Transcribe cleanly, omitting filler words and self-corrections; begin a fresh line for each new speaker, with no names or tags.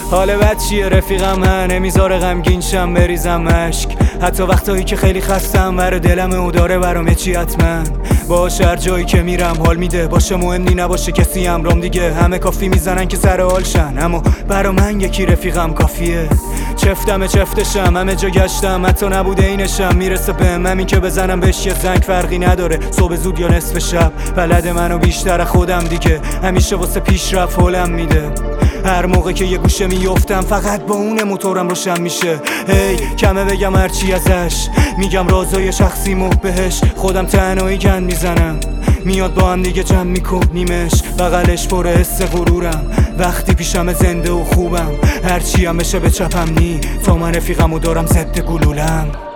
حال بد چیه رفیقم من نمیذاره غمگین شم بریزم اشک، حتی وقتایی که خیلی خستم ور دلم او داره برام چی حتما باش. هر جایی که میرم حال میده باشه، مهمی نباشه کسی امرام دیگه. همه کافی میزنن که سر حال شن، اما برا من یکی رفیقم کافیه. چفتشم همه جا گشتم، حتی نبوده اینشم میرسه بهم. همین که بزنم بهش یه زنگ فرقی نداره، صبح زود یا نصف شب. بلد منو بیشتر خودم دیگه، همیشه واسه پیشرفت حالم میده. هر موقع که یه گوشه میفتم فقط با اون موتورم روشن میشه. هی کمه بگم هرچی ازش، میگم رازای شخصیمو بهش. خودم تنهایی گند میزنم، میاد با هم دیگه جمع میکنیمش. بغلش پر حس غرورم، وقتی پیشم زنده و خوبم. هرچی هم بشه به چپم نی، تا من رفیقمو دارم ضد گلولم.